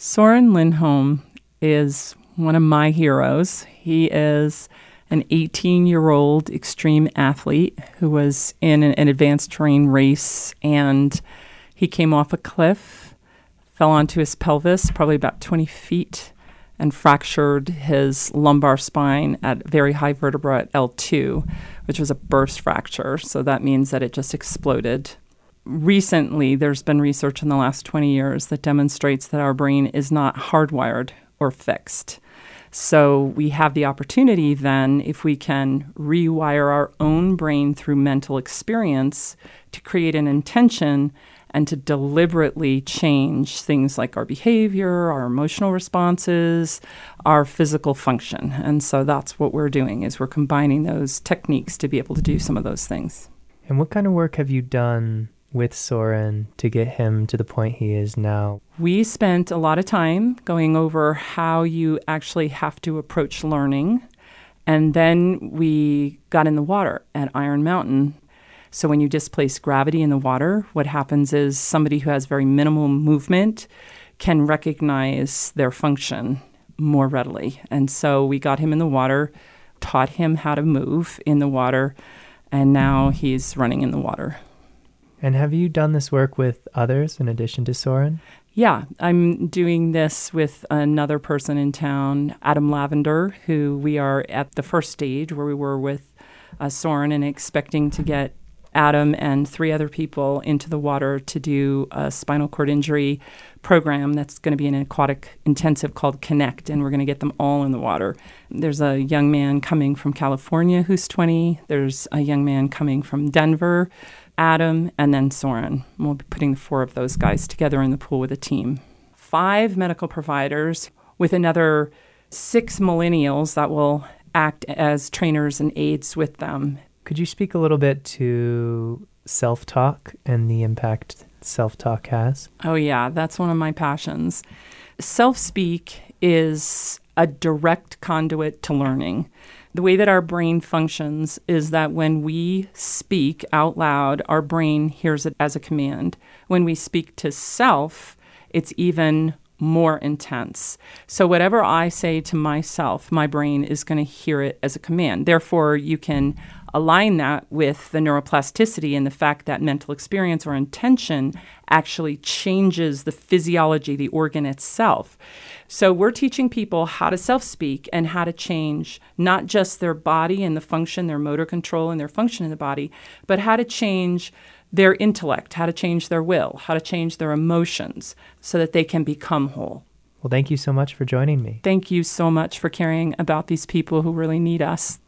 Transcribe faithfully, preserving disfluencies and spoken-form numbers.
Soren Lindholm is one of my heroes. He is an eighteen-year-old extreme athlete who was in an, an advanced terrain race, and he came off a cliff, fell onto his pelvis, probably about twenty feet, and fractured his lumbar spine at very high vertebra at L two, which was a burst fracture. So that means that it just exploded. Recently, there's been research in the last twenty years that demonstrates that our brain is not hardwired or fixed. So we have the opportunity then, if we can rewire our own brain through mental experience, to create an intention and to deliberately change things like our behavior, our emotional responses, our physical function. And so that's what we're doing, is we're combining those techniques to be able to do some of those things. And what kind of work have you done with Soren to get him to the point he is now? We spent a lot of time going over how you actually have to approach learning. And then we got in the water at Iron Mountain. So when you displace gravity in the water, what happens is somebody who has very minimal movement can recognize their function more readily. And so we got him in the water, taught him how to move in the water, and now he's running in the water. And have you done this work with others in addition to Soren? Yeah, I'm doing this with another person in town, Adam Lavender, who we are at the first stage where we were with uh, Soren, and expecting to get Adam and three other people into the water to do a spinal cord injury program that's going to be an aquatic intensive called Connect, and we're going to get them all in the water. There's a young man coming from California who's twenty. There's a young man coming from Denver, Adam, and then Soren. We'll be putting the four of those guys together in the pool with a team. Five medical providers with another six millennials that will act as trainers and aides with them. Could you speak a little bit to self-talk and the impact self-talk has? Oh, yeah, that's one of my passions. Self-speak is a direct conduit to learning. The way that our brain functions is that when we speak out loud, our brain hears it as a command. When we speak to self, it's even more intense. So whatever I say to myself, my brain is going to hear it as a command. Therefore, you can align that with the neuroplasticity and the fact that mental experience or intention actually changes the physiology, the organ itself. So we're teaching people how to self-speak and how to change not just their body and the function, their motor control and their function in the body, but how to change their intellect, how to change their will, how to change their emotions so that they can become whole. Well, thank you so much for joining me. Thank you so much for caring about these people who really need us.